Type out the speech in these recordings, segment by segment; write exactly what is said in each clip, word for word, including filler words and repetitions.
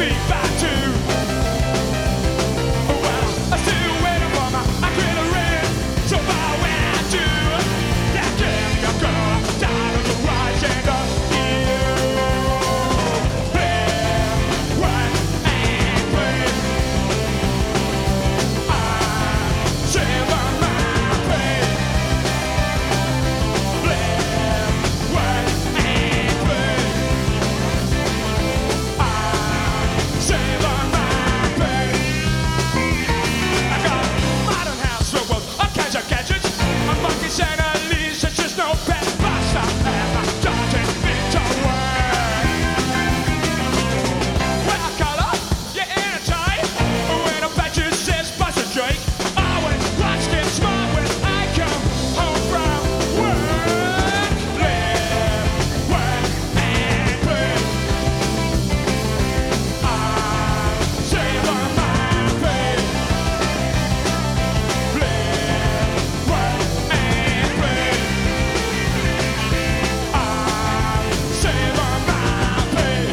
feet by two. Well, I'm still waiting for my adrenaline. So far when I do, yeah, give me a girl down in the garage and up here. Play, work, and play. I'm saving my pay. Play, work, and play. I'm saving my pay. I got a modern house filled with all kinds of gadgets. A monkey chandeliers, it's just no pet pasta. And my Johnson Victor work. Well, I call up, you're in a tie. When a badger says, bust a Drake. Always watch get smart when I come home from work. Live, work, and play. I'm saving my pay. Live, work, and play. I'm saving my pay.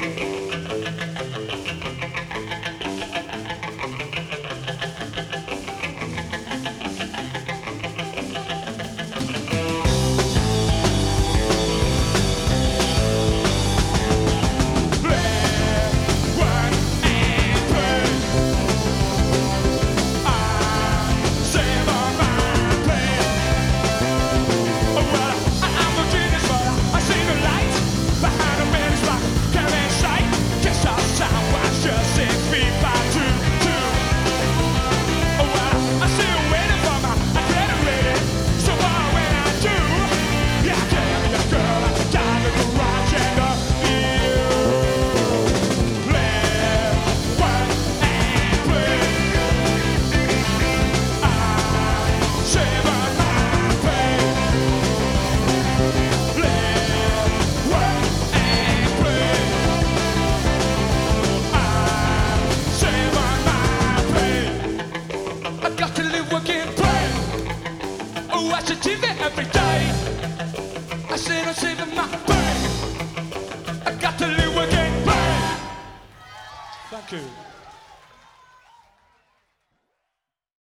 I got to live, work, and play. Oh, watch the T V every day. I said I'm saving my pay. I got to live, work, and play. Thank you.